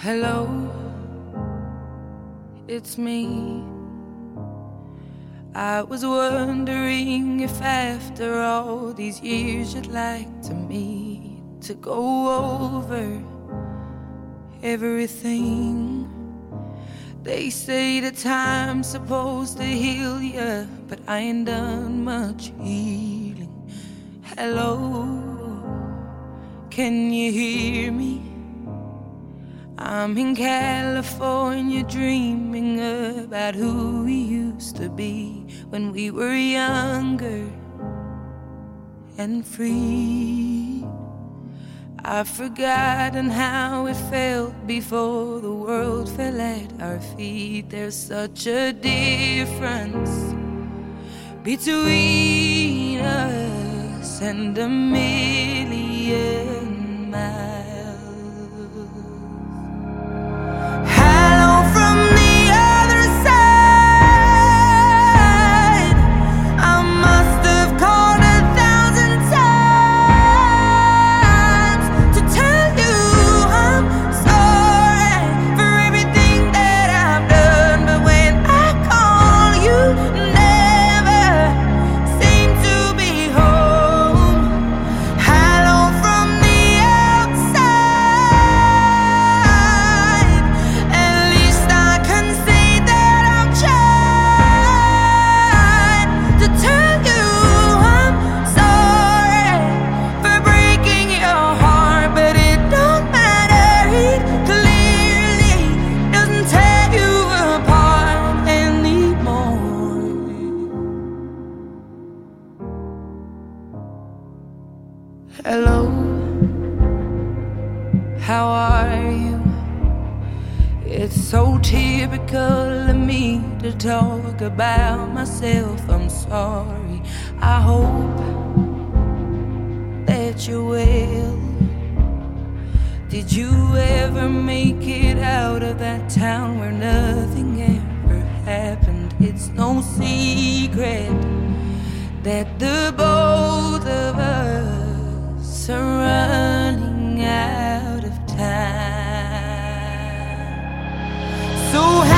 Hello, it's me. I was wondering if after all these years you'd like to meet to go over everything. They say the time's supposed to heal ya, but I ain't done much healing. Hello, can you hear me? I'm in California dreaming about who we used to be when we were younger and free. I've forgotten how it felt before the world fell at our feet. There's such a difference between us and a million miles. Hello, how are you? It's so typical of me to talk about myself. I'm sorry. I hope that you're well. Did you ever make it out of that town where nothing ever happened? It's no secret that the both of us are running out of time. So